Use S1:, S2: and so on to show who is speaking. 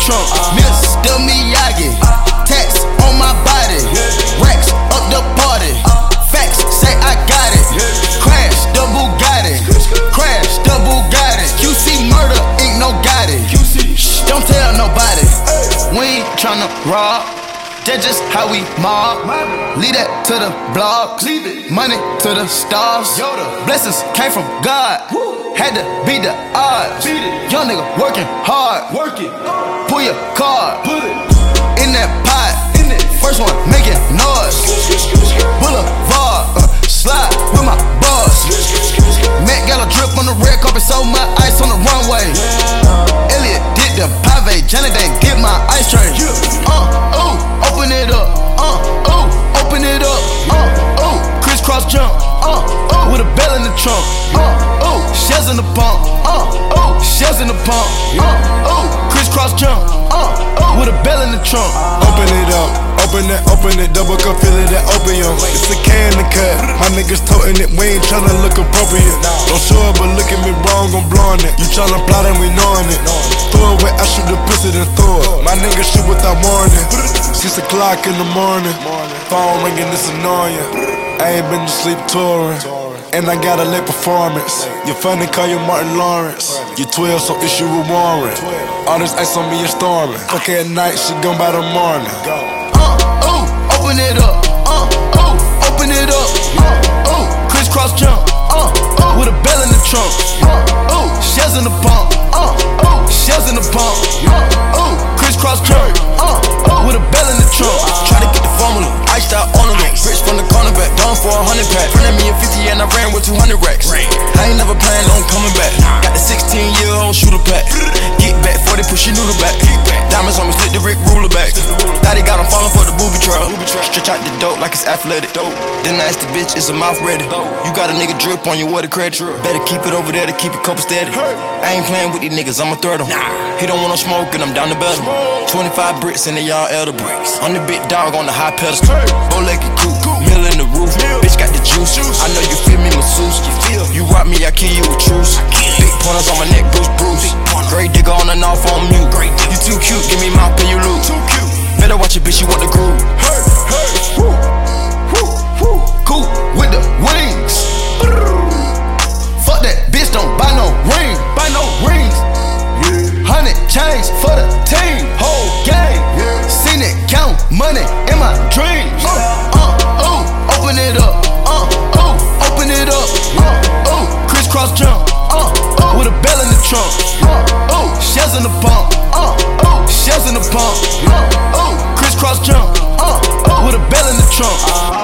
S1: trunk. Mr. Miyagi, tax on my body, racks up the party. Facts say I got it. Crash the Bugatti, crash the Bugatti. QC murder ain't no Gotti. Shh, don't tell nobody. We ain't tryna rob. That's just how we mob. Leave that to the blogs. Money to the stars. Blessings came from God. Had to beat the odds. Young nigga working hard. Pull your card. In that pot. First one making noise. Boulevard. Slide with my boss. Matt got a drip on the red carpet. So my ice on the runway. Elliot did the pave. Janet didn't get my ice tray. Open it up, open it up, crisscross jump, with a bell in the trunk, shells in the pump, shells in the pump, crisscross jump, with a bell in the trunk.
S2: Open it up, open it, double cup, fill it at opium. It's a can to cut, my niggas toting it, we ain't tryna look appropriate. Don't show it, but look at me wrong, I'm blowing it. You tryna plot and we knowing it. Throw it where I shoot the pussy, then throw it. My niggas shoot without warning. 6 o'clock in the morning, phone ringing, it's annoying. I ain't been to sleep touring, and I got a late performance. You funny, call you Martin Lawrence. You 12, so issue a warrant. All this ice on me is storming. Okay, at night, she gone by the morning.
S1: Open it up, open it up, crisscross jump, with a bell in the trunk, shells in the pump, shells in the pump, crisscross jump, with a bell in the trunk. Try to get the formula, iced out on the ring. Rich from the cornerback, down for 100 pack. Front at me at 50 and I ran with 200 racks. I ain't never planned on coming back. Got the 16-year-old shooter pack. Get back, 40 push your noodle back. Diamonds on me, split the Rick ruler back. Thought he got him falling for the booby trap. Stretch out the dope like it's athletic. Then I asked the bitch, is a mouth ready? You got a nigga drip on your water credit. Better keep it over there to keep it couple steady. I ain't playing with these niggas, I'ma threat him. He don't want no smoke and I'm down the battle. 25 bricks and they all elder bricks. I'm the big dog on the high pedestal. Bow-legged coupe, mill in the roof. Bitch got the juice. I know you feel me, masseuse. You rock me, I kill you with truce. Big pointers on my neck, Bruce. Great digger on and off on mute. You too cute, give me mouth, pay you lose. Better watch your bitch, you want the groove. Cool with the wings. Fuck that bitch, don't buy no ring. Buy no rings. 100 chains for the team. Whole game. Seen it count money in my dreams. Open it up. Open it up. Crisscross jump. With a bell in the trunk. Shells in the pump. Shells in the pump. Crisscross jump. With a bell in the trunk.